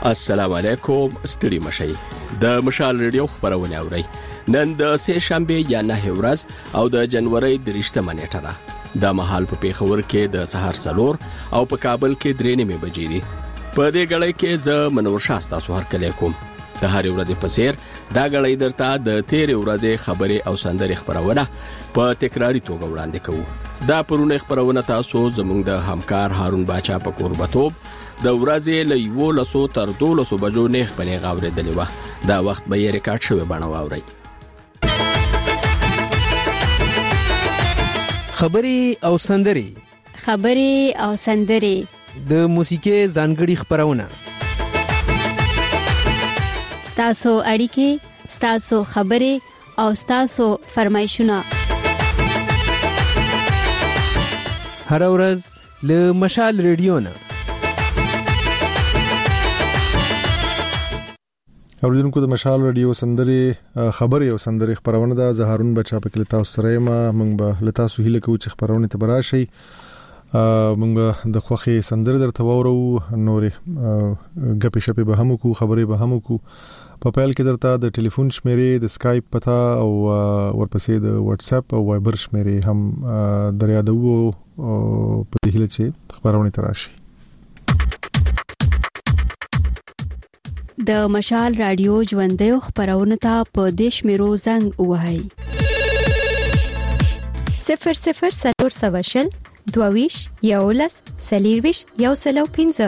السلام علیکم. ستړي مشئ. د مشال ریډیو خبرونه اورئ. نن د سه شنبه یا 9 ورځ او د جنوري 3 نیټه ده. د مهال په پیښور کې د سحر 4 او په کابل کې 3 بجې دي. په دې غړې کې ز منور شاستا سوهر کلی کوم. د هر ورځې په سیر دا غړې درته د 13 ورځې خبري او سندري خبرونه په تکراری توګه وړاندې کوو. دا پرونه خبرونه تاسو زموږ د همکار هارون باچا په قربتوب د ورځې له 11 تر 12 بجو نه خبرې غاورېدلې و. دا وخت به یې ریکارډ شوی بڼه واوري. خبري او سندري د موسیقي ځانګړي خبرونه ستاسو اړیکې, ستاسو خبرې او ستاسو فرمایشونه هر ورځ له مشال ریډیو نه. اوریدونکو د مشال ریډیو سندري خبري او سندري خبرونه د زهارون بچا په کله تاسو سره ما موږ به لتا سو هله کوم چې خبرونه ته براشي. موږ د خوخي سندري درته وورو, نورې غپې شپې به هم کو, خبري به هم کو. په پیل کې درته د ټلیفون شمیرې, د اسکایپ پتا او ورپسې د واتس اپ او وایبر شمیرې هم دریادو په دې هله چې خبرونه تراشي. د مشال رادیو ژوندې خبرونه ته په دیش میرو زنګ وهاي 00 22 یولس سلیرویش یو سلو 15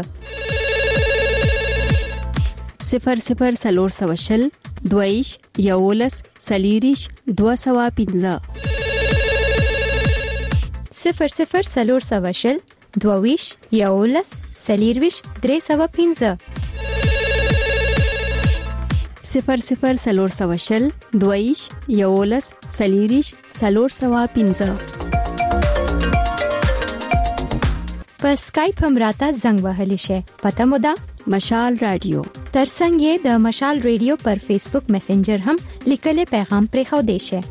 00 22 یولس سلیریش 215 00 22 یولس سلیرویش 315 00 22 یولس سلیریش 315 په اسکایپ هم راته زنګ وهلی شي. پته مو ده مشال رادیو. ترڅنګ یې د مشال ریډیو پر فیسبوک میسنجر هم لیکلي پیغام پرې خو دی شي.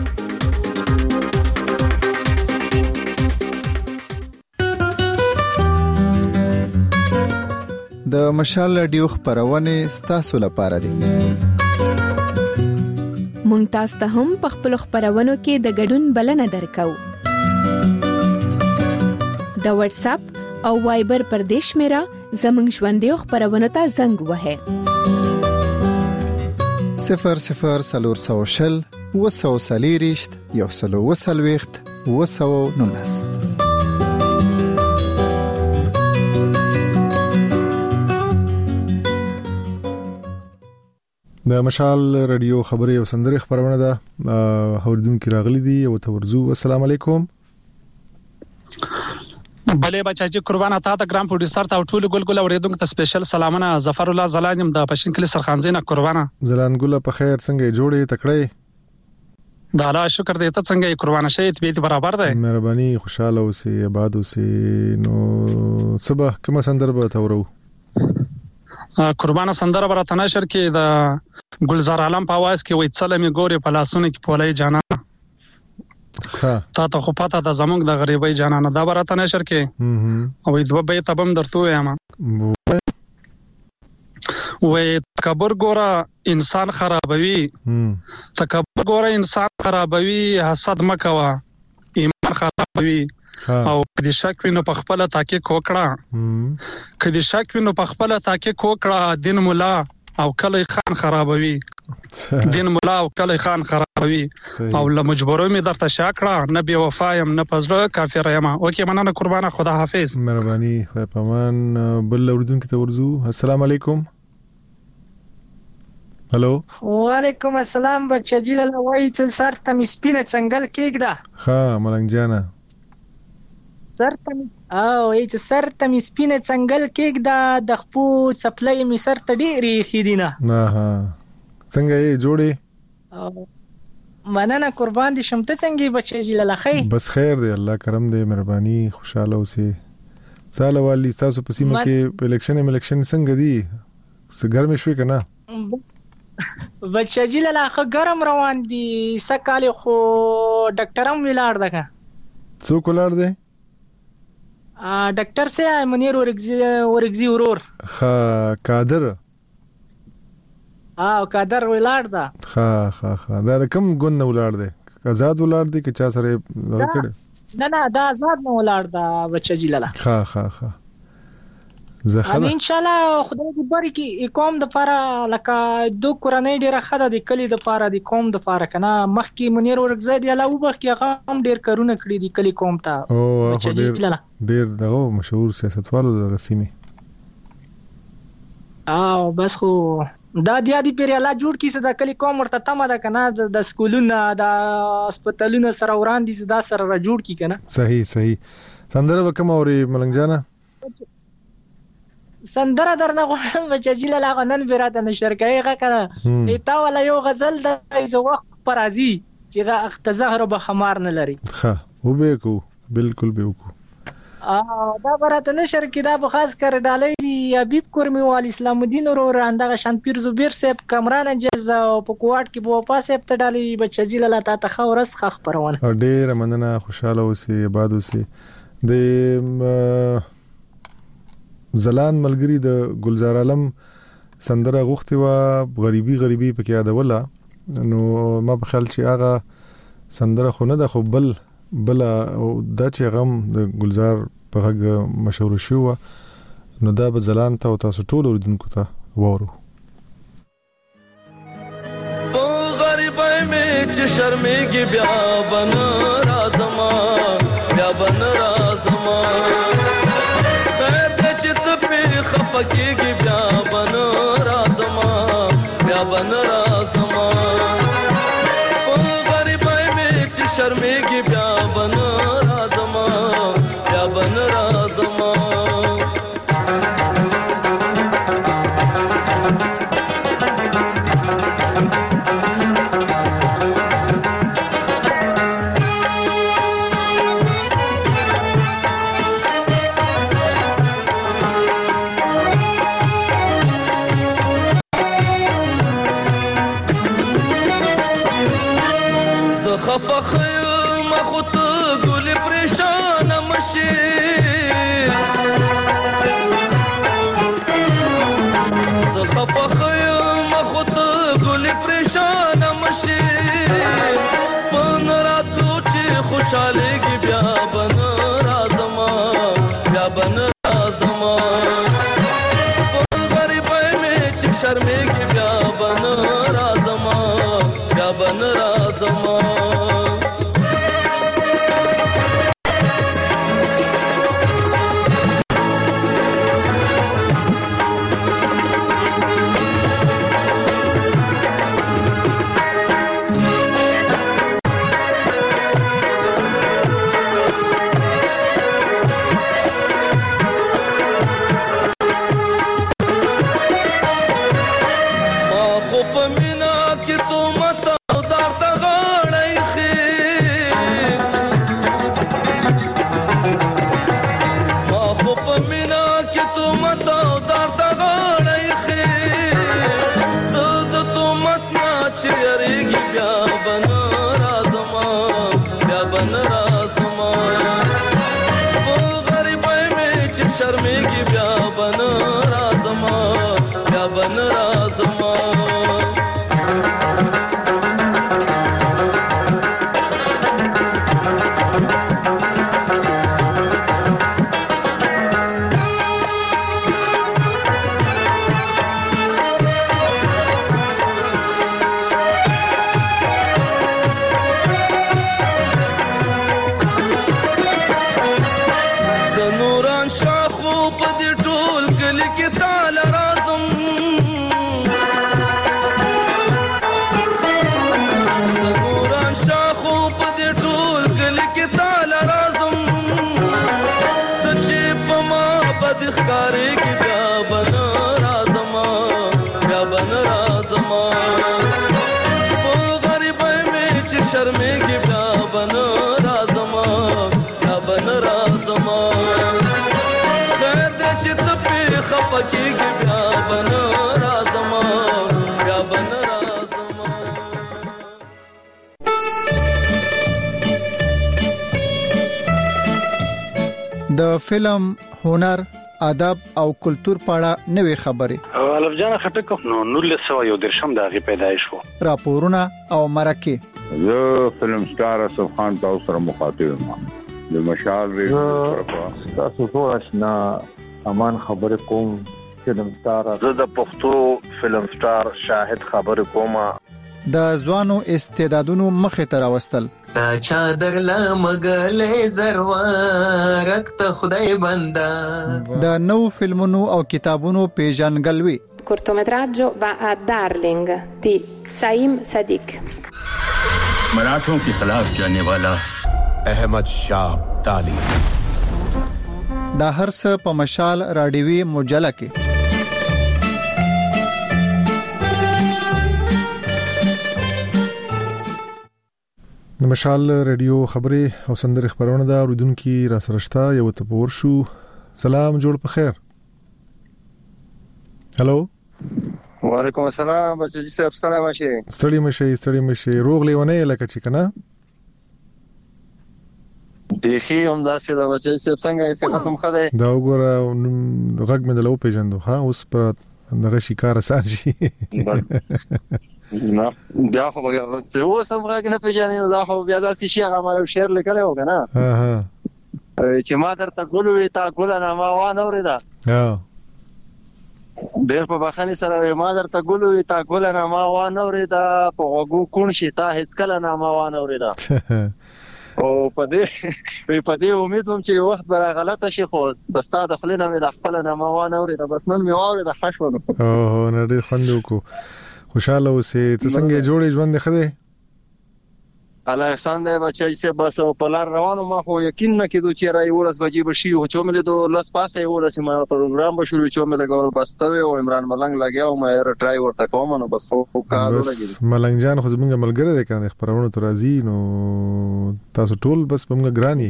د مشال رادیو خبرونه ستاسو لپاره دي. مونږ تاسو ته هم په خپل خبرونو کې د ګډون بلنه درکو. د واتس اپ او وایبر پر دیش میرا زمنګ ژوندې خبرونه ته زنګ وهه 00 وسوسلیریشت یو سلو وسلويخت وسونونس. د مشال رادیو خبري او سندري خبرونه ده اوریدونکو راغلي دي او تورزو. السلام علیکم. بله بچاجي قربان اتا ته ګرام پروډوسر ته ټول ګل اوریدونکو ته سپیشل سلامونه. ظفر الله زلانم د پښین کلی سرخانزینه قربانه. زلان ګل په خیر څنګه جوړې تکړه؟ دا الله شکر دې ته څنګه قربانه شې ته به برابر ده. مهرباني خوشاله اوسې آباد اوسې. نو صبح کوم سندر به تورو؟ قربانه سندره برته نشر کې د ګلزار عالم په आवाज کې وای څلمي ګوري په لاسونه کې پولای جانا. تا ته خو پته د زمونږ د غریبۍ جانانه دا برته نشر کې او دوه به تبم درته وایم. وای تکبر ګوره انسان خرابوي, تکبر ګوره انسان خرابوي, حسد مکوا ایمان خرابوي. او کدي شک وینو په خپل تحقیق وکړه, کدي شک وینو په خپل تحقیق وکړه. دین مولا او کلی خان خرابوي, دین مولا او کلی خان خرابوي. او له مجبورو می درته شاکړه, نه بي وفایم نه پزړه کافر یم. اوکې مننه قربانه, خدا حافظ. مهرباني خدای پامان. بل اوریدونکو ته ورزو. السلام علیکم. هلو. وعلیکم السلام. بچی له وای ته سر ته مسپینه څنګه کېګدا. ها ملنګ جانا سر ته او ایت سر ته مسپینه څنګه کېګدا د خپو سپلای می سر ته ډېری خیدینه. ها څنګه یې جوړې؟ مننه قربان دي شم. ته څنګه بچی له خیر؟ بس خیر دی, الله کرم دی, مهرباني خوشاله اوسې. ساله والی تاسو په سیمه کې په الیکشن څنګه دی؟ څه ګرم شوي کنه؟ بس بچی له خو ګرم روان دي. سکاله خو ډاکټرم ویلار دغه. څوک ولر دی؟ ډاکټر سي منیر ورګزي ورور. ها قادر قادر ولاړ دا. ها دا کوم ګون نه ولاړ دی؟ آزاد ولاړ دی که چا سره ورکړي؟ نه دا آزاد نه ولاړ دا بچا جلاله. ها زخه ان شاء الله خدای دې بری کې کوم د پاره لکه دو قرانه ډیره خاله د کلی د پاره د کوم د پاره کنه مخکې منیر ورګزي دی لا وبخ کې هم ډیر کارونه کړی دی کلی کوم ته. ډیر دغه مشهور سیاستوالو د غسیمه بس خو دا دی پیری الله جوړ کیسه د کلی کوم ورته تمه ده کنه د سکولونو د هسپتالونو سره وړاندې دا سره را جوړ کی کنه. صحیح سندره وکم اوري ملنګ جانا سندره درنه غوښم چې جیل لا غنن براته نشر کوي کنه ایتا ولا یو غزل د ایزو وخت پر ازي چې اختزهر به خمار نه لري. ها وبې کو بالکل به وکړو. دا براته نشر کې دا به خاص کر ډالې وی حبیب قرمی وال اسلام الدین ورور اندغه شانپیر زبیر صاحب کمران جز په کوټ کې بو پاسه په ډالې بچی جیل لا تا خورس خخ پرونه. ډېر مننه خوشاله اوسې آباد اوسې. د زلان ملګری د گلزار عالم سندره غوښتي وا غریبي پکې یادوله نو ما په خیال چې هغه سندره خو نه د خو بل دا چې غم د گلزار په غږ مشهور شو نو دا به زلان ته او تاسو ټول اوریدونکو ته وورو. او غریبای می چې شرمېږي بیا بن رازما خفقېږي بیا بن رازما او غریبای می چې شرمېږي بیا بن رازما خوشالېږي بیا بن رازما غریبای می چې شرمېږي بیا بن رازما د فلم، هنر، ادب او کلچر په اړه نوې خبرې. الف جان خټک نو 1913 د غي پیدایش وو. راپورونه او مرکه. زه فلم سٹار اسف خان تاسو سره مخاطب یم. د مشال ریډیو تاسو ټول آشنا امان خبر کوم. فلم سٹار زه د پښتو فلم سٹار شاهد خبر کوم. د ځوانو استعدادونو مخه ته راوستل. تا چادر لا مګلې زروارک ته خدای بندا. د نو فلمونو او کتابونو پیژنګلوي. cortometraggio va a Darling di Saim Sadiq. मराठों के खिलाफ जाने वाला احمد شاه ابدالي. دا هر څه په مشال رادیوي مجله کې. د مشال رادیو خبري او سندري خبرونه دا اوریدونکو را سرهشتا یو ته پور شو. سلام جوړ په خیر. هالو وعلیکم السلام بچی صاحب ستړي مشه روغ لیونه لکه چې کنه دیخي هم داسې د بچی صاحب څنګه یې ختم خره دا وګوره غږ مې دلو پیژندو ها اوس پر دغه شکار اسان شي نه بیا خو چې اوس هم غږ نه پیژنې دا خو بیا داسې شي هغه ما شعر لیکلی و کنه چې ما درته ګلوي تا ګل نه ما وانه اورېدا ډېر په بخښنې سره ما درته ګلوي تا ګل نه ما وانه اورېدا په غوږو کون شي تا هیڅ کله نه ما وانه اورېدا او په دې امید وم چې وخت به غلطه شي خو دستا د خلینو مې د خپل نه ما وانه اورېدا بس نن مې واورېدا خښونه اوه نه ډېر خوند وکړو خوشاله اوسې ته څنګه جوړې ژوند خده الله احسان دی بچی چې بس په لار روانو ما خو یقین نه کېدو چې راي ورس بجې بشي او چې مې دو لاس پاسه ورس ما پروګرام به شروع چې مې لګول بس ته او عمران ملنګ لګیاو مې ټرای ورته کوم نو بس خو کار ولګی ملنګ جان خو زمونږ ملګری دی کنه خبرونه تر راځي نو تاسو ټول بس په موږ ګرانی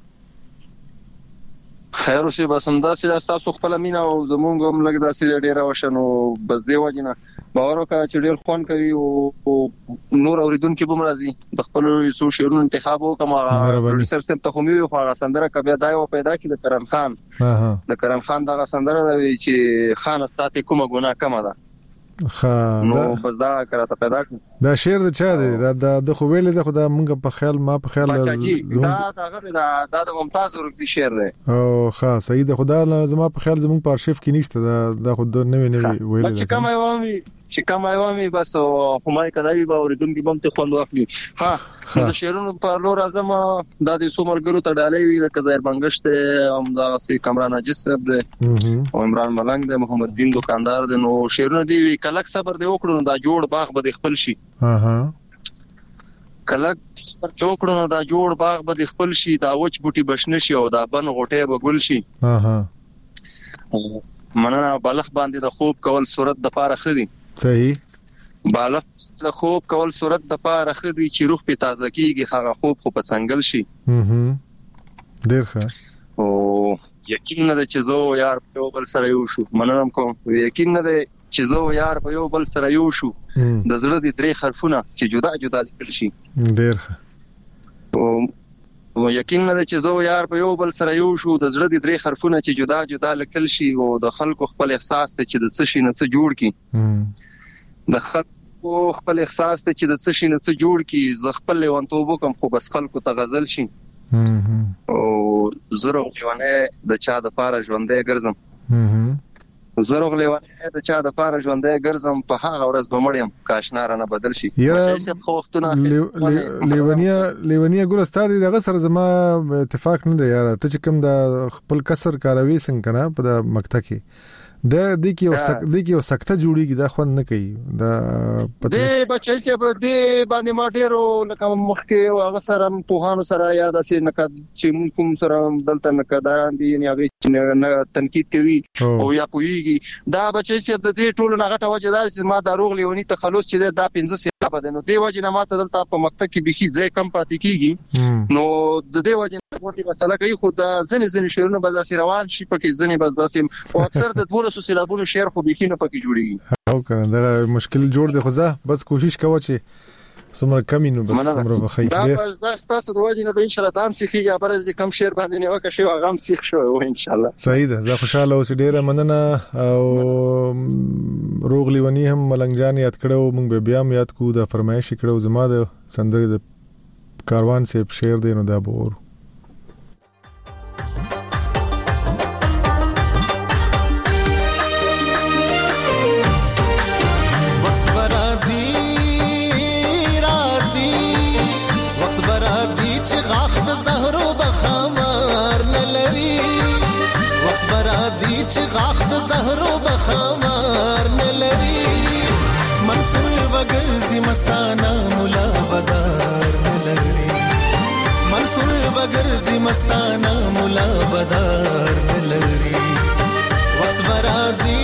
خیر اوسې بس هم داسې تاسو خپل مینا او زمونږ هم لګ داسې ډیر وشنو بس دی وجنه باور وکړه چې ډیر خوان کوي او نور اوریدونکو به مرضی د خپل سو شیرونو انتخاب وکم پروډوسر سم ته کومي خو هغه سندره کبه دای او پیدا کړي د کرم خان د کرم خان دغه سندره دی چې خان استاد کومه ګناه کم ده نو بس دا کراته پیدا کړ دا شعر د چا دی دا خو ویل د خدای مونږ په خیال ما په خیال دا د ممتاز ورکزي شعر دی او خاص صحیح د خدای زما په خیال زمونږ په ارشیف کې نشته دا خو د نوې ویل چې کوم ایوامي بس همای کداوی به اوریدونکو بم ته خوند واخلي ها د شعرونو په لور اعظم د دې څومرګرو ته ډالۍ وی د کزایر بنگشت هم دا سي کمران عجز صاحب دی او عمران ملنګ دی محمد دین دکاندار دی نو شعرونه دی کلک صبر دی وکړو دا جوړ باغ به خپل شي کلک صبر وکړو دا جوړ باغ به خپل شي دا وچ بوټي بشنه شي او دا بن غټه به ګل شي مننه بالغ باندې د خوب کول صورت د پاره خدي صحیح بالغ د خوب کول صورت د پاره خدي چې روح په تازه کیږي هغه خوب خو په څنګل شي ډیر ښه او یقین نه چې زو یار په بل سره یو شو مننم کوم یقین نه چې زو یار په بل سره یو شو د زړه د درې حرفونه چې جدا جدا لیکل شي ډیر ښه او یقین نه چې زو یار په بل سره یو شو د زړه د درې حرفونه چې جدا جدا لیکل شي او د خلکو خپل احساس ته چې د څه شي نه څه جوړ کی د خلکو خپل احساس ته چې د څه شي نه څه جوړ کی ز خپل لیونتوب کوم خو بس خلکو ته غزل شي او زرو لیونه د چا د پاره ژوندې ګرځم زرو لیونه د چا د پاره ژوندې ګرځم په هغه ورځ به مړیم کاشنار نه بدل شي چې خو وختونه لیونیا ګل استاد دغه سره زما اتفاق نه دی یار ته چې کوم د خپل کسر کاروي څنګه کنه په د مکتب کې د کې یو سکته جوړیږي دا خو نه کوي دا د بچی چې په دې باندې ما ډیرو لکه مخکې هغه سره په هانو سره یا داسې نکد چې کوم سره دلته نکدان دي یا نه تنقید کوي او یا پویږي دا بچی چې د دې ټولو نغټه وجه دا چې ما دروغ لیونی تخلص چې دا 15 سال بعد نو دی وجه نه ما ته دلته په مکتب کې بيخي ځای کم پاتې کیږي نو د دې وجه نه کومه مسله کوي خو دا ځنې شعرونه به داسې روان شي پکې ځنې بس داسې او اکثر د 200 سیلابونو شعر خو بيخي نه پکې جوړیږي او کنه دا مشکل جوړ دی خو ځه بس کوشش کوه چې سمره کمینو بس سمره بخیر دا بس تاسو د وژنې به ان شاء الله دام سیخي ابرز کم شیر باندې نه وکړي شو غم سیخ شو ان شاء الله صحیح ده زه خوشاله اوس ډیره مننه او روغلی ونی هم ملنګ جان یاد کړو موږ به بیا یاد کو دا فرمایش کړو زما د سندرې د کاروان سے شیر دی نو دا بور چې غاخ د زهرو بخمار نه لري منصور وګرځي مستانه مولا بدار نه لري منصور وګرځي مستانه مولا بدار نه لري وخت برازي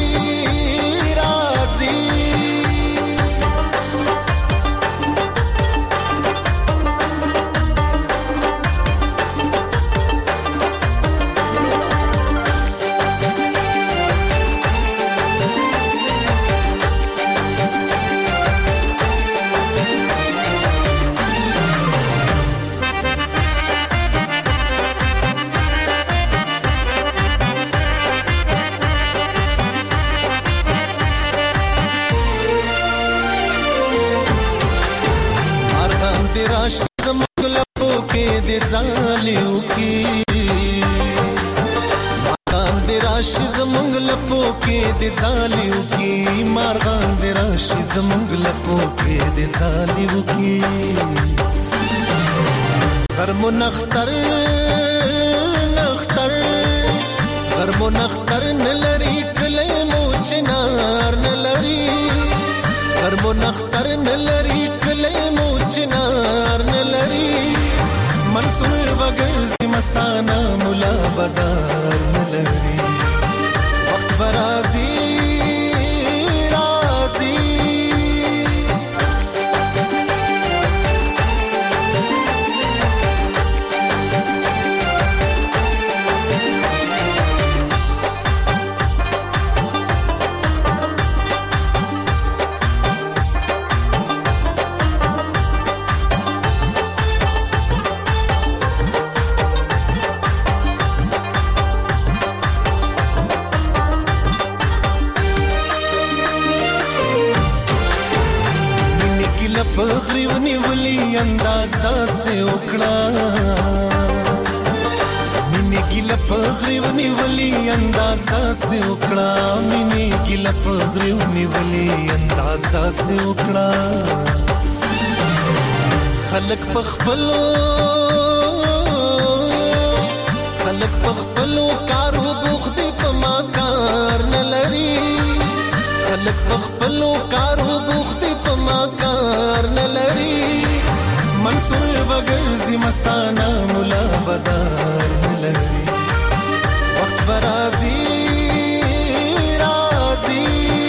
راځي زالیو کی مارغان دی راشي زمونږ لپو کې د زالیو کی مارغان دی راشي زمونږ لپو کې د زالیو کی غرمو نختر غرمو نختر نلری کله مو چنار نلری غرمو نختر نلری کله مو چنار نلری منصور وګرځي مستانه مولا بدار نلري وخت برازي راځي پغریونی ولی انداز داسه وکړه مینه ګل پغریونی ولی انداز داسه وکړه مینه ګل پغریونی ولی انداز داسه وکړه خلق پخپلو کارو بوخدي په ما کار نه لري خلق پخپلو کارو بوخدي په ما کار نه لري منصور وګرځي مستانه مولا بدار نه لري وخت برازي راځي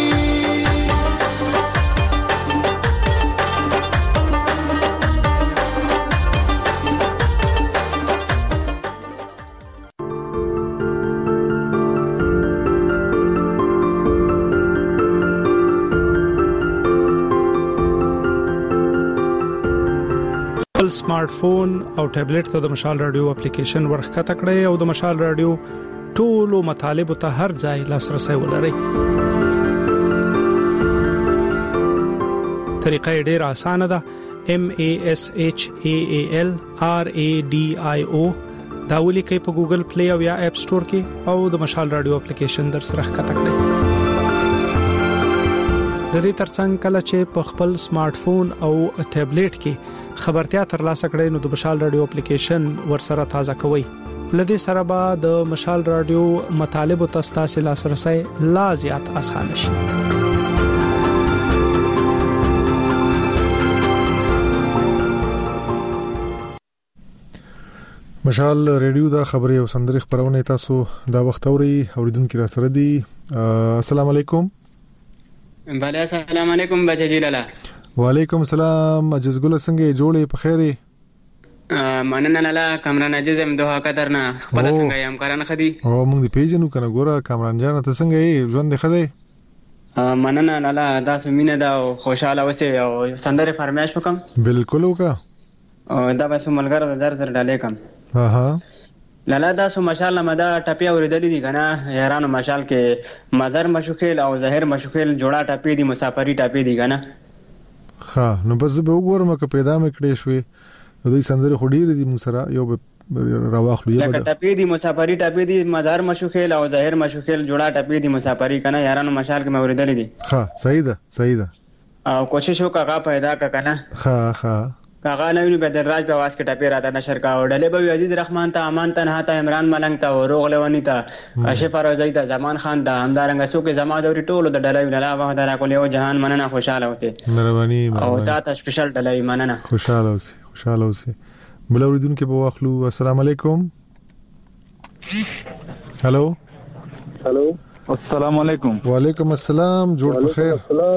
سمارټ فون او ټابلیټ ته د مشال رادیو اپلیکیشن ورخته کړئ او د مشال رادیو ټولو مطالب ته هر ځای لاسرسي ولرئ. طریقه ډیره اسانه ده. MASHAALRADIO دا ولیکئ په ګوګل پلی او یا اپ سٹور کې او د مشال رادیو اپلیکیشن در سره ښکته کړئ. د دې ترڅنګ کله چې په خپل سمارټ فون او ټابلیټ کې خبرتیا ترلاسه کړئ نو د مشال رادیو اپلیکیشن ورسره تازه کوئ. لدې سره به د مشال رادیو مطالب او تاسو لاسرسي لا زیات اسانه شي. مشال ریډیو دا خبري او سندري خبرونه تاسو دا وخت اوري اوریدونکو را سره دي. السلام علیکم. بله السلام علیکم بچی لاله. وعلیکم السلام. عجز ګل څنګه جوړې په خیره؟ مننه لاله. کامران عجز هم دوه قدرنا خپل څنګه یم کارانه خدي. او موږ پیژنو کنه ګوره کامران جان ته څنګه یې ژوند خدای؟ مننه لاله تاسو مینه دا خوشاله اوسئ او سندره فرمایش وکم. بالکل وکا. دا به سو ملګرو زر ډالې کم. اها لاله تاسو ماشاءالله مدا ټپی اوریدلې دي کنه یارانو مشال کې مزر مشوخیل او ظاهر مشوخیل جوړه ټپی دي مسافری ټپی دي کنه. ها نو بس به وګورم که پیدا مې کړې شوې دوی سندره خډيري دي مون سره یو راواخلو یو لکه ټپی دي مسافری ټپی دي مزار مشوخیل او ظاهر مشوخیل جوړه ټپی دي مسافری کنه یارانو مشال کې مې اوریدلې دي. ها صحیح ده او کوشش وکړه پیدا کنه. ها کاغه نوې به دراج په واس کې ټپی راته نشر کا وړلې به عزیز رحمان ته امان تنها ته عمران ملنګ ته وروغ لونی ته اشرف روزی ته زمان خان ته همدارنګ سو کې زما دوري ټولو د ډلې نه لا وخت را کول یو جهان مننه خوشاله اوسه مهرباني او تا سپیشل ډلې مننه خوشاله اوسه بل اوریدونکو په واخلو. السلام علیکم. هالو السلام علیکم. وعلیکم السلام. جوړ په خیر.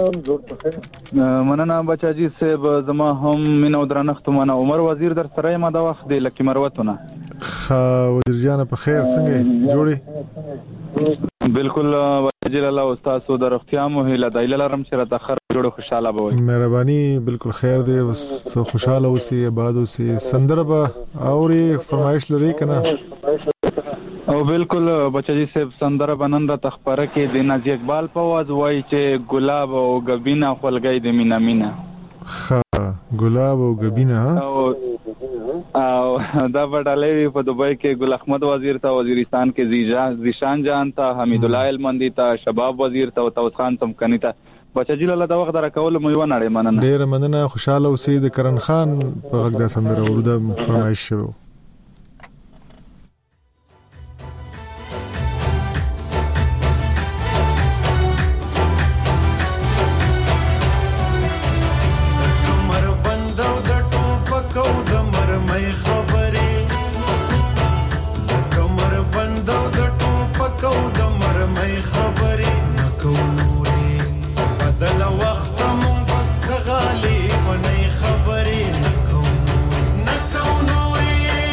مننه بچاجي صاحب زما هم من او درنښت منه عمر وزیر در سره ما دا وخت دی لکه مروتونه. وزیر جان په خیر څنګه جوړي؟ بالکل وجل الله استاد سو درختیا مو هله دایله لرم چې را تاخر جوړ خوشاله بوي. مهرباني بالکل خیر دی بس خوشاله اوسئ آباد اوسئ. سندره به اوري فرمایش لري کنه؟ او بالکل بچی صاحب سندره بنن را تخبره کې د نازي اقبال په आवाज وای چې ګلاب او غبینه خلګي د مینا مینا. ګلاب او غبینه او دا وړالې په دوبۍ کې ګل احمد وزیر ته وزیرستان کې زیشان جان ته حمید الله المندی ته شباب وزیر ته توس خان تمکنی ته بچی لاله دا وخت راکول مې و نړۍ مننه. ډیر مننه خوشاله اوسئ. د کرن خان په غږ د سندره ورده فرمایش شو. خبرې نکو نوري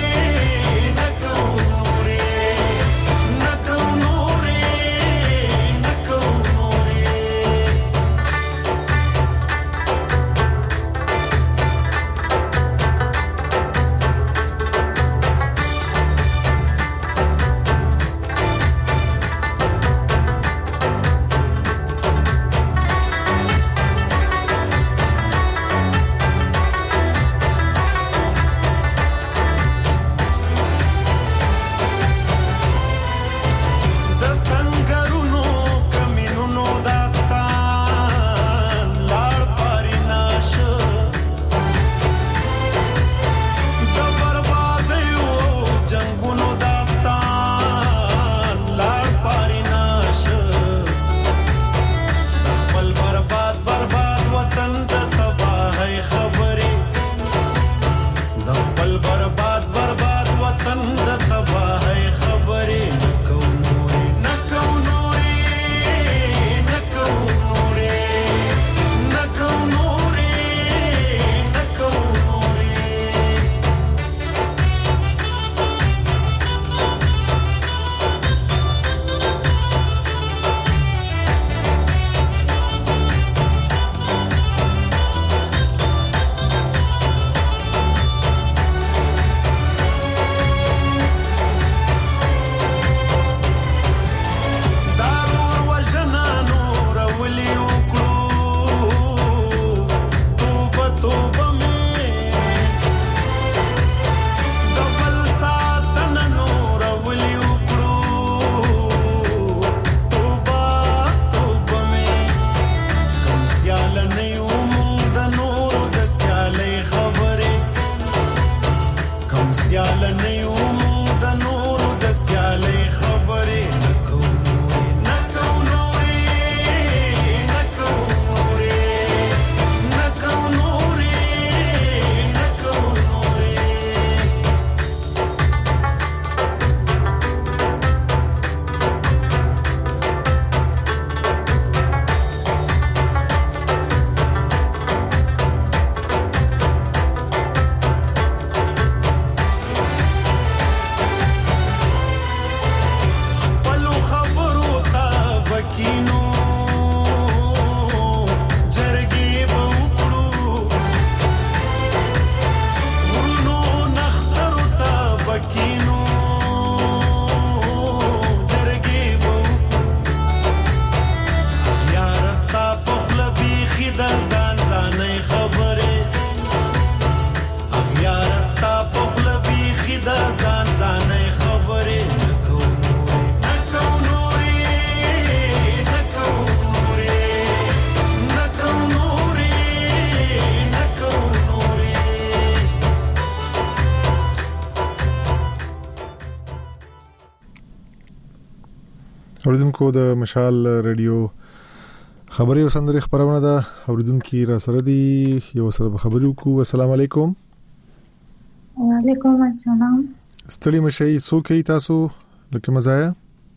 اوریدونکو د مشال رادیو خبري او سندري خبرونه ده. اوریدونکو را سره دي یو سره خبرو کو. السلام علیکم. وعلیکم السلام. ستړي مشي څوک تاسو لکه مزایا؟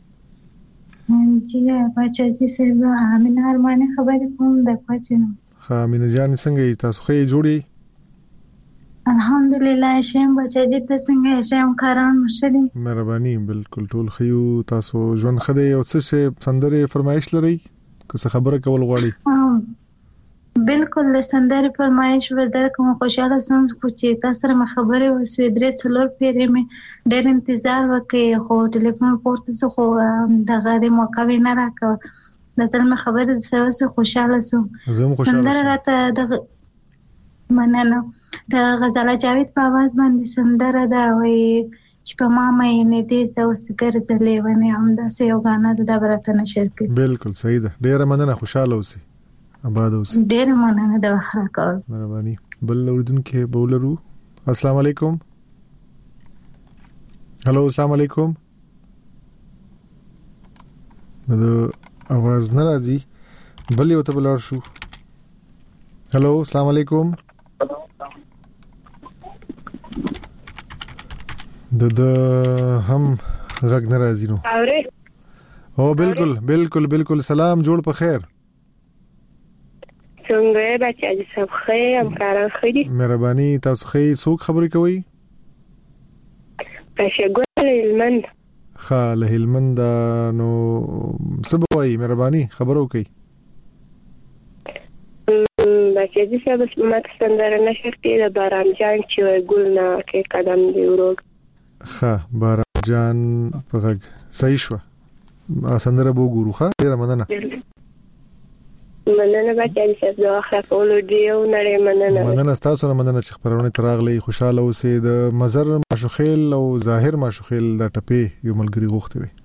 جی بچا جی سره امینه ارمانه خبرې کوم د پاتینو. ها امینه جان څنګه تاسو خې جوړي؟ الحمدلله شیم بچا جی ته څنګه شیم کاران مشدي؟ مهرباني بالکل ټول خيو تاسو ژوند خدای او څه سندره فرمایش لري که څه خبره کول غواړي؟ بالکل سندره فرمایش ودر کوم خوشاله سم خو چې تاسو سره خبره وسوي درې څلور پیری مې ډېر انتظار وکړ خو ټلیفون پورته خو د غاړې موقع نه راکړ د ځل مې خبره سره خوشاله سم سندره راته د مننه د غزاله جاوید په आवाज باندې سندره دا وایي چې په ما مې نه دي زوسګر زلې ونه هم د سیو غانا د برته نشر کې. بالکل صحیح ده. ډېر مننه خوشاله اوسئ. آباد اوسئ. ډېر مننه د وخت کول. مهرباني. بل اوریدونکو بولرو. السلام علیکم. هلو السلام علیکم. د आवाज ناراضي بل یو ته بلار شو. هلو السلام علیکم. د هم غږ ناراضي نو. او بالکل سلام جوړ په خیر. څنګه بچا دې سب خیر هم کاران خېدي؟ مهرباني تاسو خې څوک خبرې کوي؟ پښګول هلمند. خاله هلمند نو سبوي مهرباني خبرو کوي. بچا دې سب ماته سندره نشر کې د باران جان چې ګل نه کې قدم دی ورو. باران جان په غږ صحیح شو. سندره بو ګورو ښه ډیر مننه. مننه بچا دې سب د اخر کولو دیو نړۍ مننه تاسو نه مننه چې خبرونه تراغلي خوشاله اوسئ. د مزر ماشوخیل او ظاهر ماشوخیل د ټپې یو ملګری غوښته وي.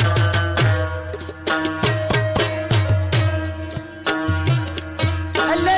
Allah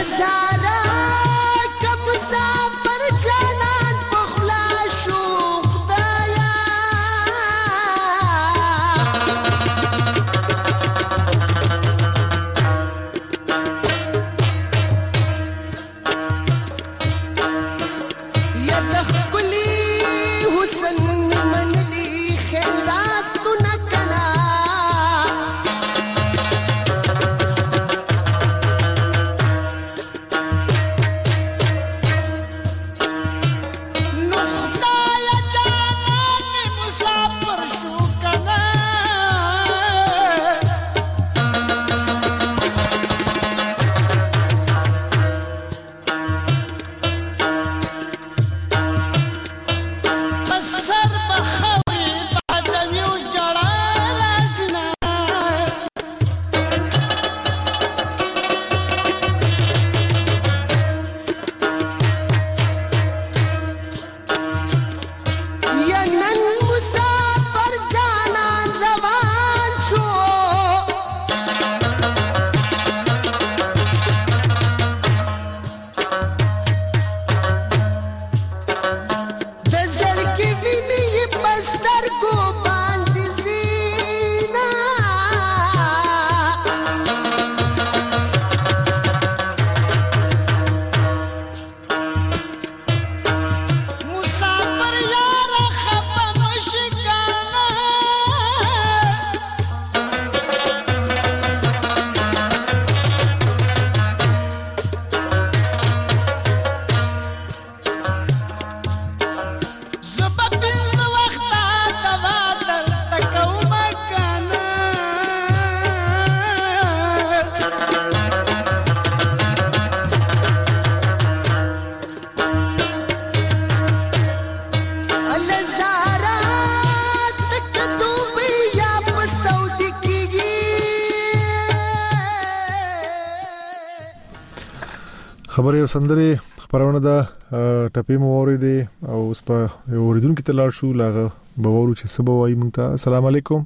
خبرې وسندري خبرونه دا ټپي موري دي او اوس په اوریدونکو ته لاړ شو لاغه بوورو چې سبا وایي مونږ ته السلام علیکم.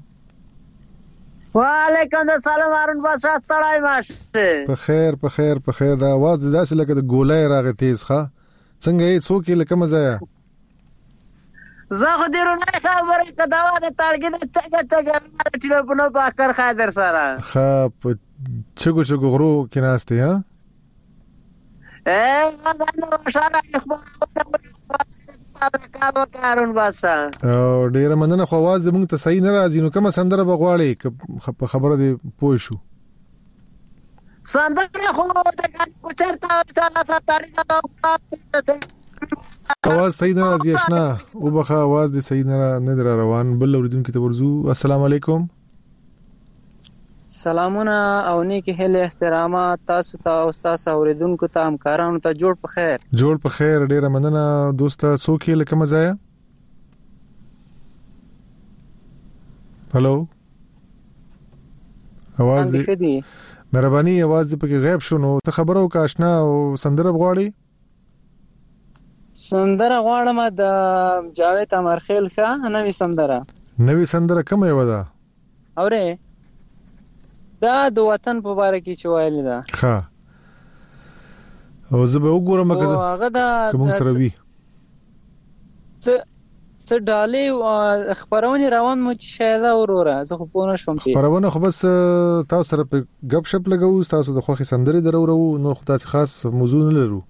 وعلیکم السلام هارون بادشاہ ستړی ماشه. په خیر دا आवाज داسې لکه د ګولای راغی تیز ښه څنګه یې څوک لکه مزایا زه خو ډیرو نه خبرې کډاوه د تارګې څنګه ټلیفون په اخر خاطر سره ښه په چګو غرو کې ناشته ها نو شاره کارون باسا او ډیره مننه خو आवाज زموږ ته صحیح نه راځي نو کومه سندره بغواړي په خبره دی پوه شو سندره خو د کوچرتا تاریخ आवाज صحیح نه راځي آشنا او بخا आवाज دی صحیح نه روان بل اوریدونکو ته ورزو السلام علیکم. سلامونه او نیکی هله احترامات تاسو ته او تاسو اوریدونکو ته همکارانو ته جوړ په خیر ډیره مننه دوسته څوک لکه مزایا هالو आवाज دی مهرباني आवाज دې پکې غیب شو نو ته خبرو کا آشنا او سندره غواړي سندره غواړم د جاوید امرخیل ښه نوې سندره کومه یو ده اوره دا د وطن په اړه کې چې وایلی دا ښه او زه به وګورم هغه دا کوم سره وی څه ډالې خبرونه روان مو چې شاید اوروره زه خو پونه شوم خبرونه خو بس تاسو سره په غب شپ لګاو تاسو د خوخي سندري درو نو خو تاسو خاص موضوع نه لرو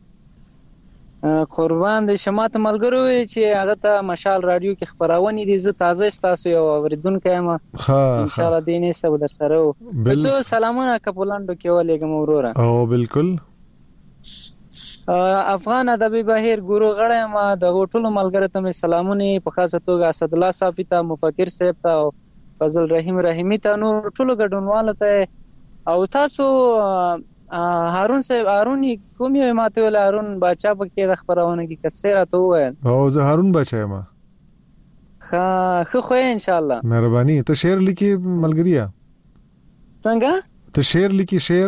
قربان دې شماته ملګرو چې هغه ته مشال رادیو کې خبرونه دي زه تازه تاسو یو اوریدونکو یم ان شاء الله دې نه سبا در سره بسو سلامونه کپولاندو کې ولېګم وروره او بالکل افغان ادبي بهیر ګورو غړې ما د ټولو ملګرو ته سلامونه په خاصه توګه اسد الله صافي ته مفکر صاحب ته فضل رحیم رحیمی ته نور ټولو ګډونوالو ته او تاسو هارون صاحب هارون کوم یو ماته ول هارون بچا پکې د خبرونه کې کثیره ته وایي او زه هارون بچا ما خو ان شاء الله مهرباني ته شعر لیکي ملګریا څنګه ته شعر لیکي شعر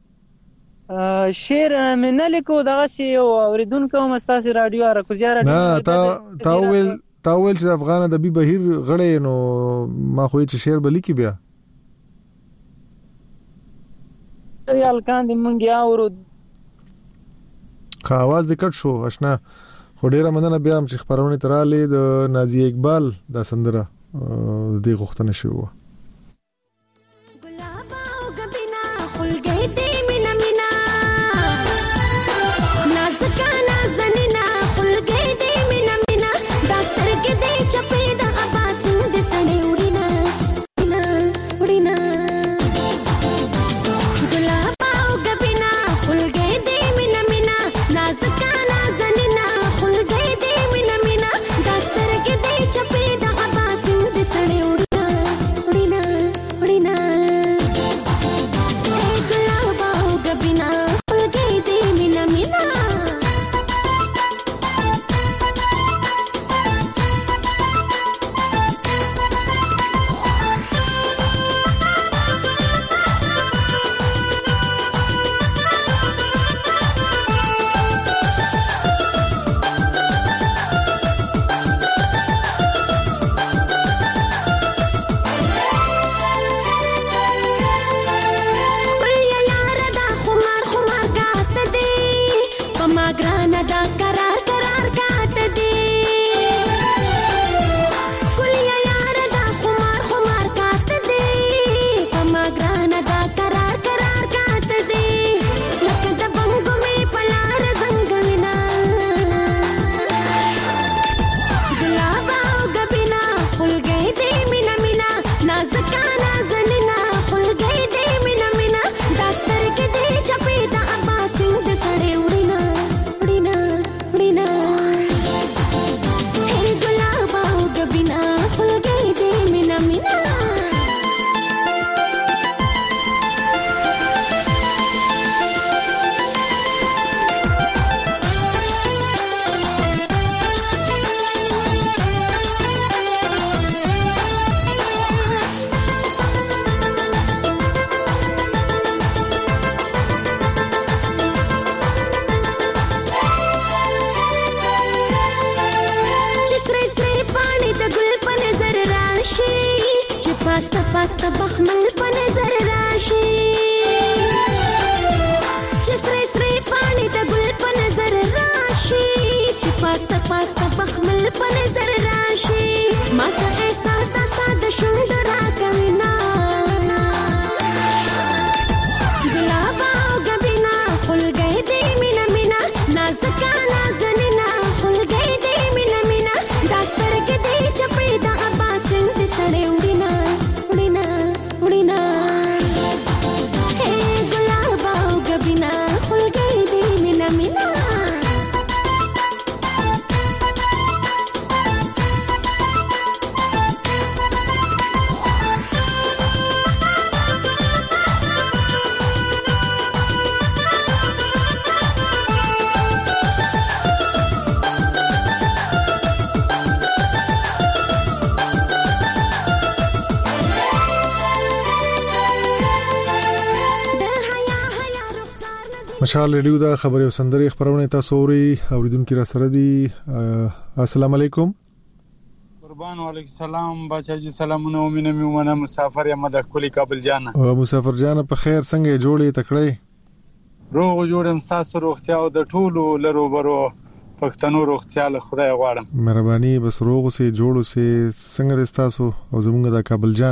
مې نه لیکو دغه سی اوریدونکو مستاسي رادیو را کوزیا رادیو نه تا ویل چې افغان ادبي بهیر غړې نو ما خو چې شعر به لیکي بیا ریال کاندې مونږ اورو خواز د کټ شو آشنا خو ډیره مننه بیا چې خبرونه تراله د نازیه اقبال د سندره د غوښتنه شو پاسته پاسته بخمل په نظر راشي چې سرې سرې پاڼې د ګل په نظر راشي چې پاسته پاسته بخمل په نظر راشي ماته احساس تاسو د شونډ راکوي نا ګلاب او ګبینا خلګې دې مینا مینا نازکه نازنینا خلګې دې مینا مینا داستر کې دې چپې د اباسن دې سړې وډینا وډینا وډینا اے ګلاب او ګبینا خلګې دې مینا مینا مشال ریډیو دا خبري او سندري خبرونه تاسو اوري اوریدونکو را سره دي السلام علیکم قربان وعلیکم السلام بچاجي سلامونه ومنه میومنه مسافر یم د کلی کابل جان او مسافر جان په خیر څنګه جوړې تکړې روغ جوړم تاسو روغتیا او د ټولو لرو برو پښتنو روغتیا له خدای غواړم مهرباني بس روغ سي جوړو سي څنګه تاسو او زمونږ د کابل جان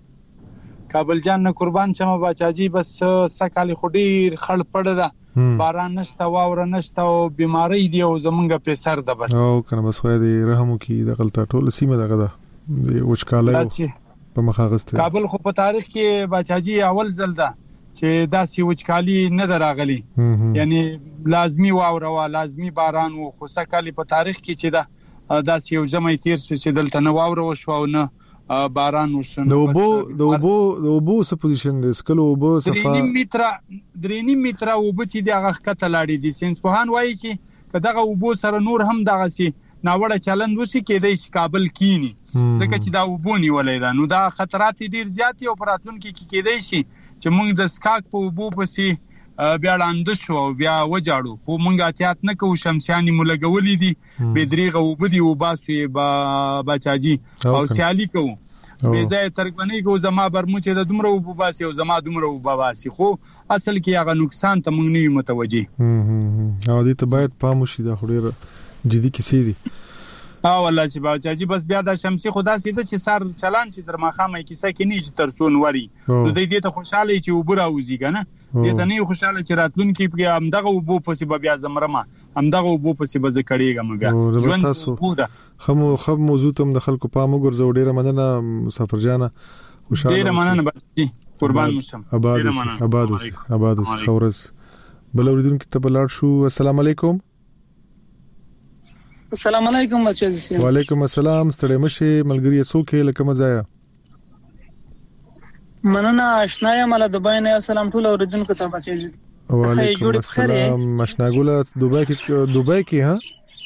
نه قربان شمه بچاجي بس سکالي خډیر خړ پړ ده باران نشته واور نشته او بیماری دی او زمونږ په سر ده بس او کنه بس وای دی رحمو کی د غلطه ټول سیمه دغه ده وچکاله په مخاغسته کابل خو په تاریخ کې بچاجي اول ځل ده چې داسې وچکالي نه دراغلي یعنی لازمی واور او لازمی باران او خو سکالي په تاریخ کې چې ده داسې یو ځمې تیر چې دلته نه واور وشو او نه باران وشنه د وبو سپوزیشن د سکلو وبو صفه 3 متره وبتی دغه کته لاړې دي ساينس پوهان وایي چې کداغه وبو سره نور هم دغه سي ناوړه چلند وشي کېدای شي کابل کینی ځکه چې دا وبو نیولې ده نو دا خطرات ډیر زیات او پراتون کې کېدای شي چې موږ د سکاک په وبو پسې بیا لاند شو بیا وجاړو خو موږ احتیاط نه کوو شمسياني ملګولې دي بدريغه وبدي وباسي بچاجي او سیالي کوو به ځای ترګونی کو زما برمو چې د دومره وباسي او زما دومره وباسي خو اصل کې هغه نقصان ته موږ نه متوجي او دې ته باید پاموشي دا خوري جدي کیسې دي والله چې بچاجي بس بیا د شمسي خدا سیده چې سر چلان چې در مخامه کیسه کې نه ترڅون وری نو دې ته خوشاله چې وبره وزي کنه دې ته نه خوشاله چې راتلون کې همدغه وبو پسې بیا زمرمه همدغه وبو پسې به ذکرېګم بیا ژوند خو موضوع تم د خلکو پام وګرځو ډیره مننه مسافر جانا خوشاله ډیره مننه بس قربان مشم آباد خورز بل اوریدونکو ته بلار شو السلام علیکم السلام علیکم بچی وعلیکم السلام ستړي مشه ملګری سوکه لکه مزایا مننه آشنا یم له دوبای نه سلام ټول اوریدونکو ته بچی وعلیکم السلام مشناګولا دوبای کې ها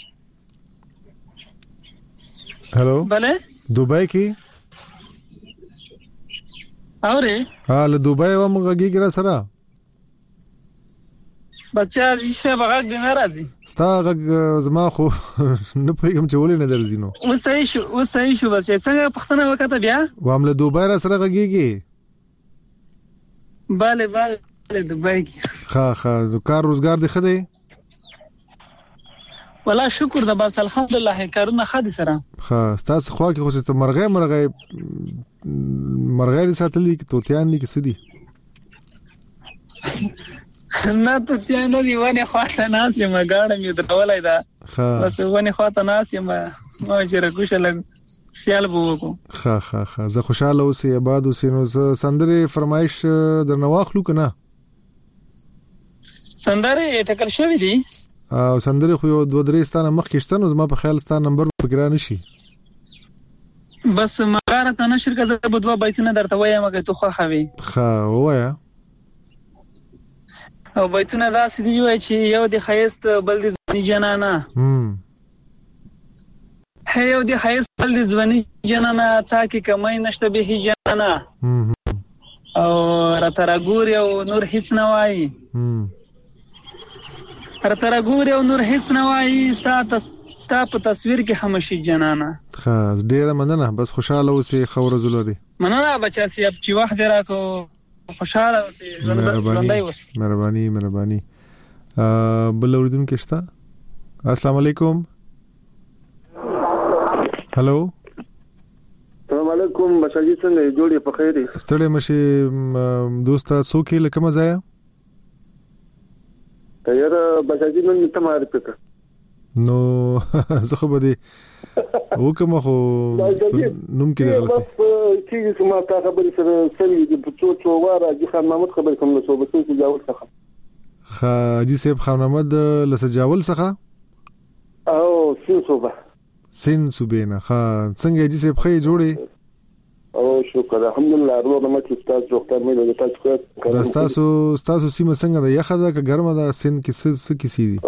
هالو بله دوبای کې اوره له دوبای و مغږی ګر سره بچا چې بغاګ دې ناراضي ستا غږ زما خو نه پېږم چې ولې نه درځینو وسای شو بچا څنګه پښتنه وکړه بیا وامله دوبای را سره غږیږي bale دوبای کې ها کار روزګار دی خدای والله شکر د بس الحمدلله کارونه خدي سره ها تاسو خو کې خو ست مرغې ساتلې کې توتیان دي کې سدي نه ته تیانو دی ونه خواته ناس یم غاړه مې درولای دا بس ونه خواته ناس یم ما چې راکوشه لګ سیال بوکو ها زه خوشاله اوسې آباد اوسې نو سندره فرمایش درنواخلو کنه سندره ټکل شوې دي او سندره خو یو 2-3 ستانه مخ کې شته نو زما په خیال ستانه نمبر وګرا نشي بس مغاره ته نشر کا زه په 2 بیتونه درته وایم که ته خو خوي وایا او بیتونه داسې دی چې یو د خیست بل د ځنی جنانا یو د خیست بل د ځنی جنانا تا کې کمای نشته به جنانا او راتراګور یو نور هیڅ نه وایي راتراګور یو نور هیڅ نه وایي ستا په تصویر کې همشي جنانا ډیره مننه بس خوشاله اوسې خورز لري مننه بچا سیب چې وخت راکو خوشاله اوسئ ژوندۍ اوسئ. مهرباني بل اوریدونکو شته. السلام علیکم. هالو السلام علیکم بچاجي څنګه جوړې په خیر دي؟ ستړي مشه دوستا سوکې لکه مزه یاره بچاجي نن ته معرفي کړ نو زه خو به دي وکم خو نوم کې غلطي بس چې ما تا خبرې سره سمې دي په څو واره دي خان محمد خبرې کوم نو بس څه جواب څه حاجی صاحب خان محمد لسجاول څخه او سین صوبه نه څنګه حاجی صاحب خې جوړي او شکر الحمدلله روغ مې تاسو ډاکټر مې له تاسو تاسو سیمه څنګه ده یخه ده که ګرمه ده سین کې څه کیسې دي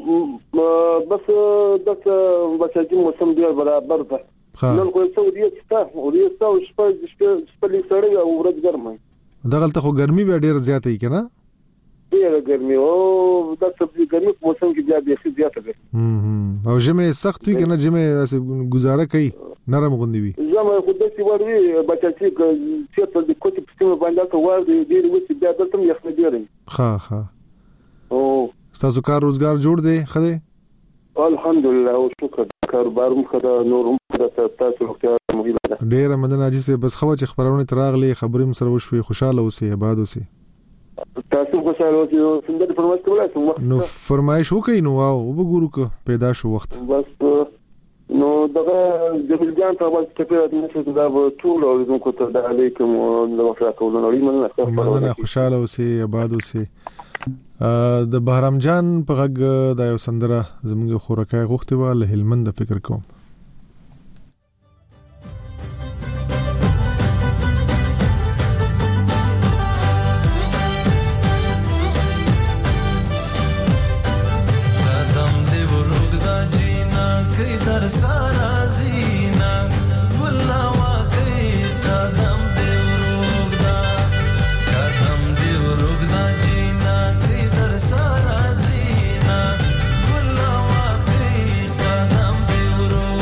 بس دغه بچی موسم دی برابر ده نن خو سعودي او شپه سړی او ورځ ګرمه دغه ته خو ګرمي به ډیر زیاته ای کنه ډیر ګرمي او د سبزی ګرمي په موسم کې بیا ډیر زیاته ده او جمع سخت وي کنه جمع گزاره کوي نرم غوندي وي زما خو د څه وړوي بچی چې په دې کوټه په سیمه باندې کا وار دی ډیر وڅ بیا دلته یخ نه ډیرین ها او تاسو کار روزګار جوړ دی خدای الحمدلله او شکر کاروبار مخدا نورم تاسو وختیا مهمه ده ډیر مدن عاجز بس خو چې خبرونه تراغلي خبرې سره وشوي خوشاله اوسئ آباد اوسئ تاسو خوشاله اوسئ سندر فرمایش کولای وخت نو فرمایش وکړئ نو واو وګورو که پیدا شو وخت بس نو دغه جمیل جان په واسطه کې د دا ټول اوریدونکو ته د علیکم او د وفا کولو لري مننه خوشاله اوسئ آباد اوسئ. د بهرام جان په غږ د یو سندره زموږ خورکای غوښتي و له هلمند فکر کوم. Sarah Zina, Gula Waqi, Kadam Divrug.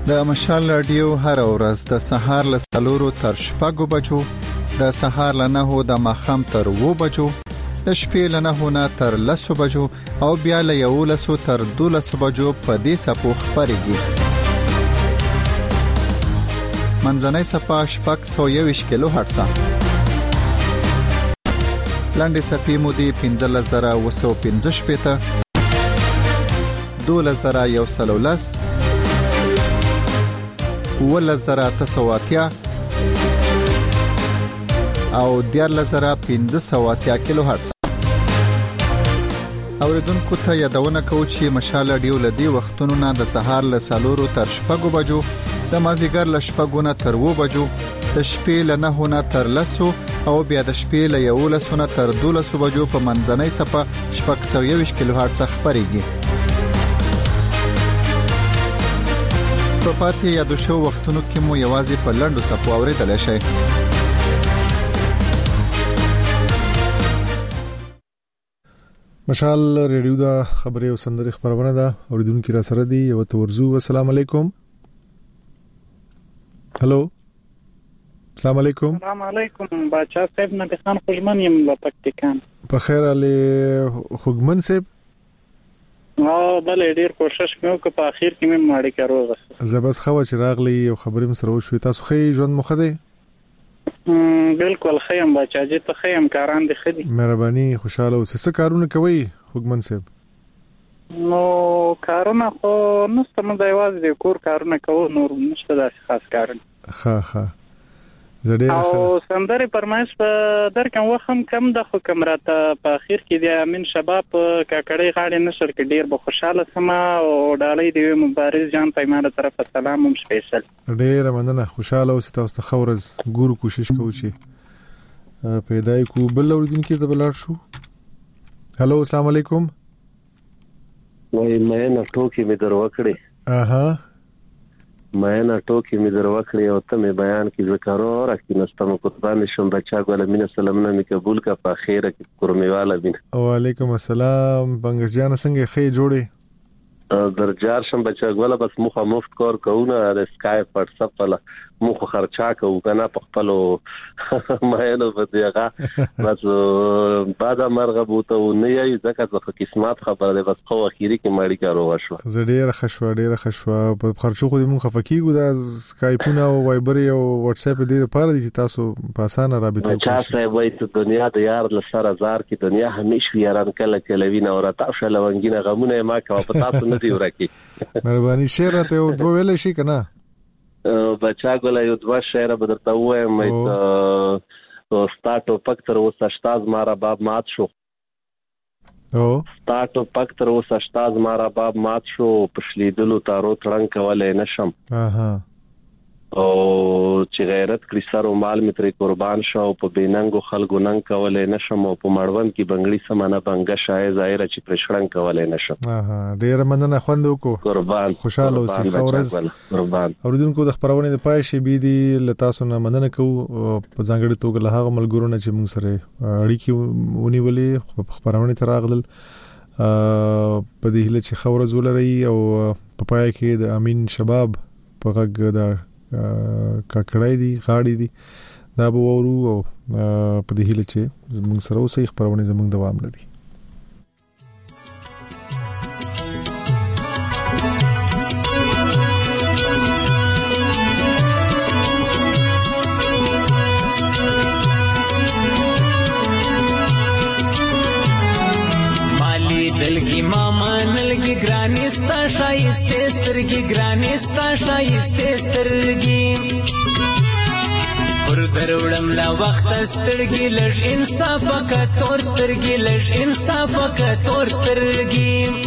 د مشال رادیو هر ورځ د سهار له 4 تر 6 بجو، د سهار له 9 د ماخام تر 2 بجو، د شپې له 9 نه تر 10 بجو او بیا له 11 تر 12 بجو په دې سپو خبريږي. منځنۍ صفه 621 کیلو هرتز. لاندې صفې مودې 15915 2113 11980 او 14580 کیلو هرتز. اوریدونکو ته یادونه کوم چې مشال رادیو لدی وختونو نه د سهار له 4 تر 6 بجو، د مازیګر له 6 نه تر 2 بجو، د شپې له 9 نه تر 10 او بیا د شپې له 11 نه تر 12 بجو په منځنۍ صفه 621 کیلو هرتز خبريږي. په پاتې یادو شو وختونو کې مو یوازې په لنډو صفو اوریدل شي. مشال ریډیو دا خبري او سندري خبرونه ده. اوریدونکو را سره دي یو تورزو. السلام علیکم. هلو السلام علیکم. السلام علیکم بچا صاحب، نبی خان خوجمن یم له پکتیکان. په خیر علي خوجمن صاحب. بله ډیر کوشش کوم چې په اخر کې مې ماړی کاروغه. زبس خو چې راغلی او خبرې مې سره وشوي. تاسو خې ژوند مخ دی؟ بالکل خیم بچا چې ته خیم کاران دي خدي. مهرباني خوشاله اوسه. څه کارونه کوي خوجمن صاحب؟ نو کارونه خو نشته، مې د یوازې د کور کارونه کوو، نور نشته داسې خاص کارونه. ها او سندري پرمایش په درکم وخم کم د خو کمراته په اخر کې د امین شباب کاکړی غاړي نشر کې ډیر به خوشاله سما او ډالۍ دی مبارز جان پیمانه طرف سلام هم سپیشل. ډیر مننه خوشاله اوسه. تاسو ته خورز ګورو کوشش کوو چې پیدای کو بل اوریدونکو د بلار شو. هالو السلام علیکم. وای مې نه ټوکی مې دروکړې. اها مې نه ټوکی مې دروکړې او ته مې بیان کې وکړو راکې نستم قربان شم بچا ګل مینه سلامونه مې قبول کا په خیره کې کورمیواله بین. وعلیکم السلام بنګش جان څنګه خې جوړې درجار شم بچا ګل بس مخه مفت کار کوونه د اسکایپ واتس اپ ولا مخه خرچا کوو کنه په خپل مې نه ودیغه بس بعد مرغه بوته نه یی ځکه ځکه قسمت خبره ده. بس خو اخیری کې ماړی کارو وشو. ډیره خشوه په خرچو خو دې مونږ خفکیګو د اسکایپونه او وایبر او واتس اپ دې لپاره دي چې تاسو په اسانه رابطه وکړئ. چا څه وایي ته دنیا د یار له سره زار کې دنیا همیشه یاران کله کله وینه او راته شل ونګینه غمونه ما کا په تاسو نه دی ورکی. مهرباني شعر ته دوه ویل شي کنه بچا ګل یو دوه شعر بدرته وایم مې سٹارټ پک تر اوسه شتاز مارا باب مات شو. سٹارټ پک تر اوسه شتاز مارا باب مات شو، پښلیدلو تارو تړنګ کولای نشم. او چې غیرت کړی سر او مال می ترې قربان شو، په بیننګو خلکو ننګ کولای نشم او په مړوند کې بنگړی سمانه بنګه شای ظاهر چې پرشړنګ کولای نشم. ډیر مننه خوند وکړو. قربان خوشاله اوسئ. خورز قربان. اوریدونکو د خبرونه د پای شي بي دي لتاسو نه مننه کوو په ځانګړي توګه له هغه ملګرو نه چې موږ سره اړیکې ونیولې خبرونه تر اغلل په دې هله چې خورز ولري او په پای کې د امین شباب په غږ د کاکړای دي غاړي دي دا به ورو او په دې هله چې موږ سره اوسې خبرونه زموږ دوام لري. دلګي ماما نلګي ګرانستا شایسته سترګي ګرانستا شایسته سترګي پر دروړم لا وخت سترګي لږ انصاف کا تور سترګي لږ انصاف کا تور سترګي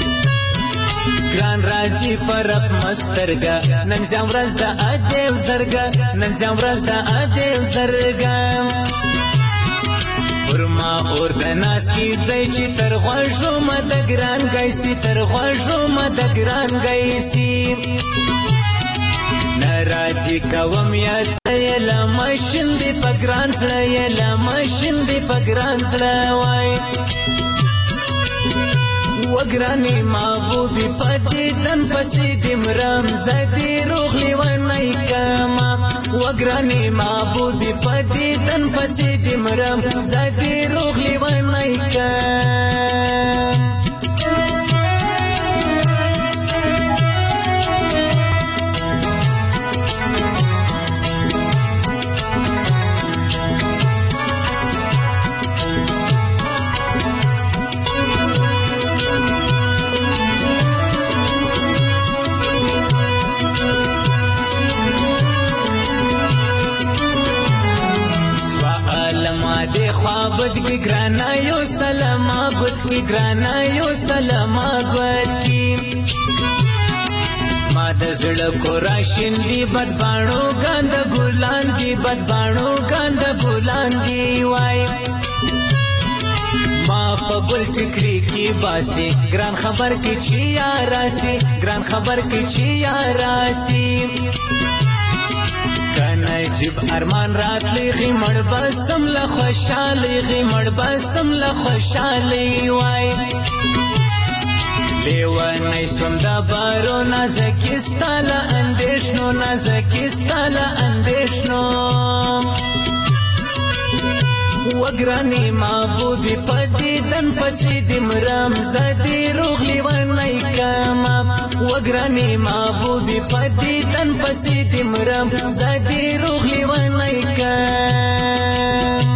ګران راځي فرق مسترګا نن زمرز د ادیو زرګا نن زمرز د ادیو زرګا ورما اور د ناس کی ځای چې تر غوښو مد ګران گایسي تر غوښو مد ګران گایسي ناراضي کوم یا ځای لا ماشین دی پګران سړی لا ماشین دی پګران سړی وای وګرانې محبوبې پدې تن پسې دې مرم زدې روغلې ونی کما وګرانې محبوبې پدې تن پسې دې مرم زدې روغلې ونی کما دے خوابت کی گرانا یو سلام آگت کی گرانا یو سلام آگت کی زما د زړه کو راشین دی بدبانو ګاند ګلان دی بدبانو ګاند ګلان دی وای ما په ګل ټکری کی باسي ګران خبر کی چی یاراسي ګران خبر کی چی یاراسي کنه جب ارمان راتلی غمړ بسم له خوشالي غمړ بسم له خوشالي وای لیوانای سوم دا بارو نازکستاله اندیشنو نازکستاله اندیشنو وګرانې محبوبې پدې دن پسې دې مرم زدې روغلې ونی کما وګرانې محبوبې پدې دن پسې دې مرم زدې روغلې ونی کما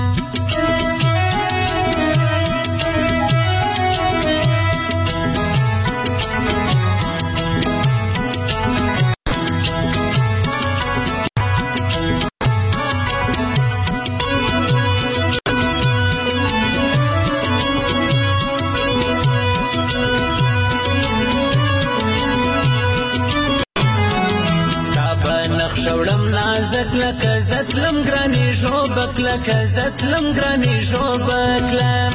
زت لکه زتلم ګرانې ژوبک لکه زتلم ګرانې ژوبک لم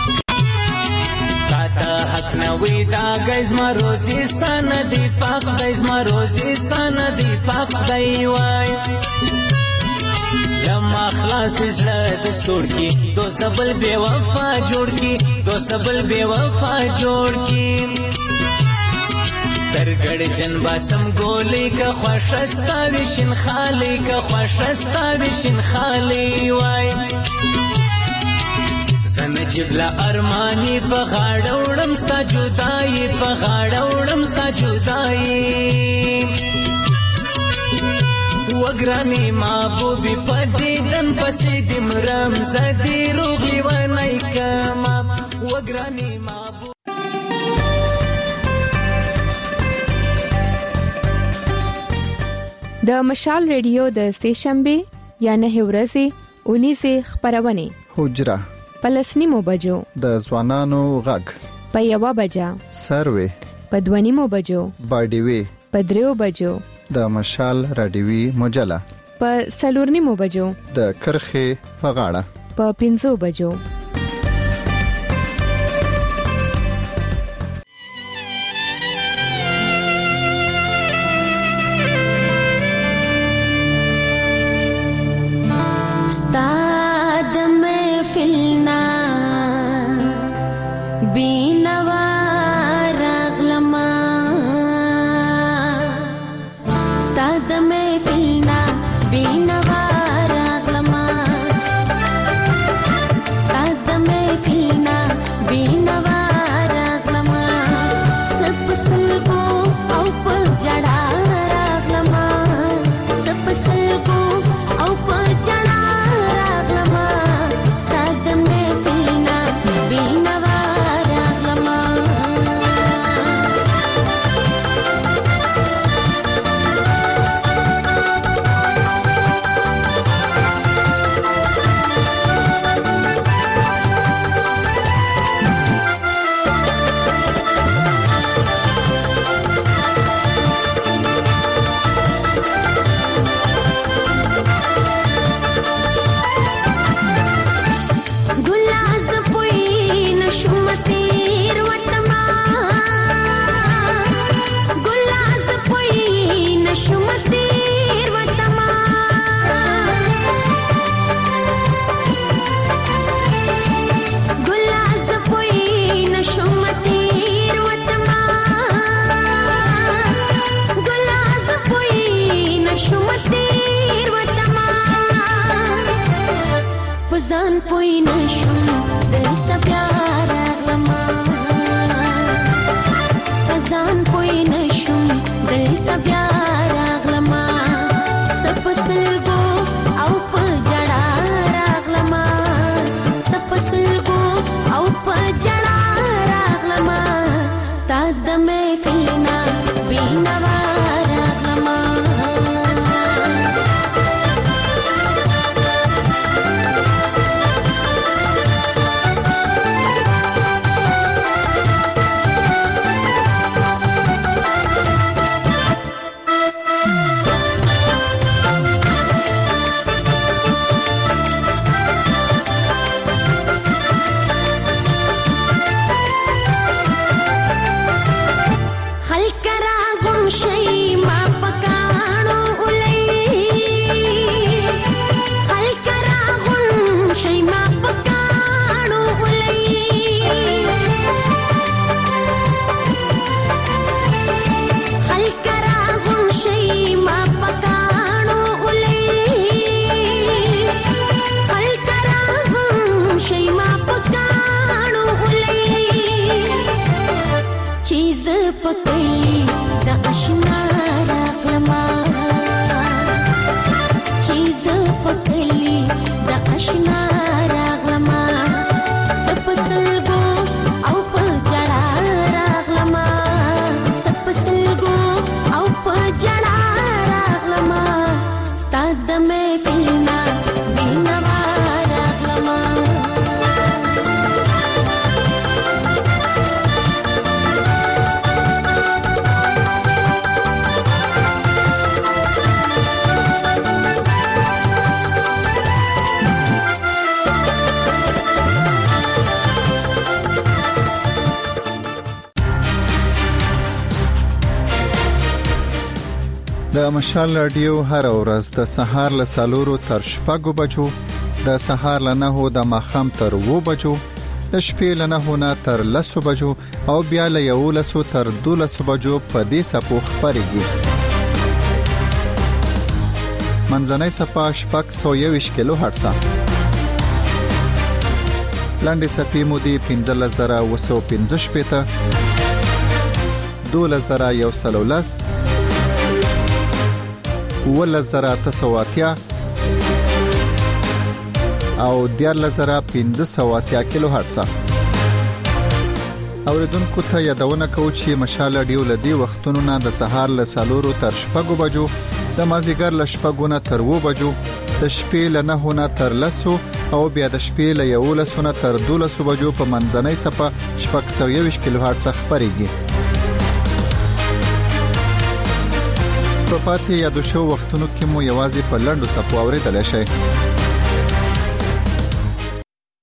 تاته حق نه وي دا ګیز ما روزي سانه دی پاک ګیز ما روزي سانه دی پاک دی وای لما خلاص دې زړه د سور کی دوست بل بے وفا جوړ کی دوست بل بے وفا جوړ کی ترګړ جن باسم ګولې کا خوشستا وشین خالي کا خوشستا وشین خالي وای سنجب لا ارمانی په غاړه وړم ستا جدای په غاړه وړم ستا جدای وګرانې محبوبې پدې دن پسې دې مرم زدې روغلې ونی کما وګرانې محبوب د مشال ریډیو د سېشنبه یا نه ورځې 19 خبرونه حجره پلسنیمو بجو د ځوانانو غږ په 1 بجا سروي په 2 بجو باډيوي په 3 بجو د مشال رادیوي مجله په 4 بجو د کرخه فغاړه په 5 بجو استاد محفلنا بینوا رغلما استاد محفلنا بینوا رغلما استاد محفلنا بینوا رغلما سب سلگو او پر جڑا رغلما سب سلگو او پر جڑا رغلما استاد محفلنا بینوا نشم دلته بیا راغلما ځان پوی نشم دلته بیا راغلما سپسلګو او په جړا راغلما سپسلګو او په جړا راغلما ستاد د محفلنا بینوا راغلما پکلی د آشنا راغلما چیز پکلی د آشنا راغلما سپسلګو او په جړا راغلما سپسلګو او په جړا راغلما ستاد د محفلنا بینوا راغلما د مشال رادیو هر ورځ د سهار له 4 تر 6 بجو د سهار له 9 د ماخام تر 2 بجو د شپې له 9 نه تر 10 بجو او بیا له 11 تر 12 بجو په دې سپو خبريږي منځنۍ سپا شپږ 121 کیلو هرتز لاندې سپې مودي 15215 پته 2113 ولزراتسواتیا او 14500 کیلو هرتز اوریدونکو ته یادونه کوم چې مشال رادیو لدی وختونو نه د سهار له 4 تر 6 بجو د مازیګر له 6 نه تر 2 بجو د شپې له 9 نه تر 10 او بیا د شپې له 11 نه تر 12 بجو په منځنۍ صفه 121 کیلو هرتز خبريږي په پاتې یادو شو وختونو کې مو یوازې په لنډو صفو اوریدل شي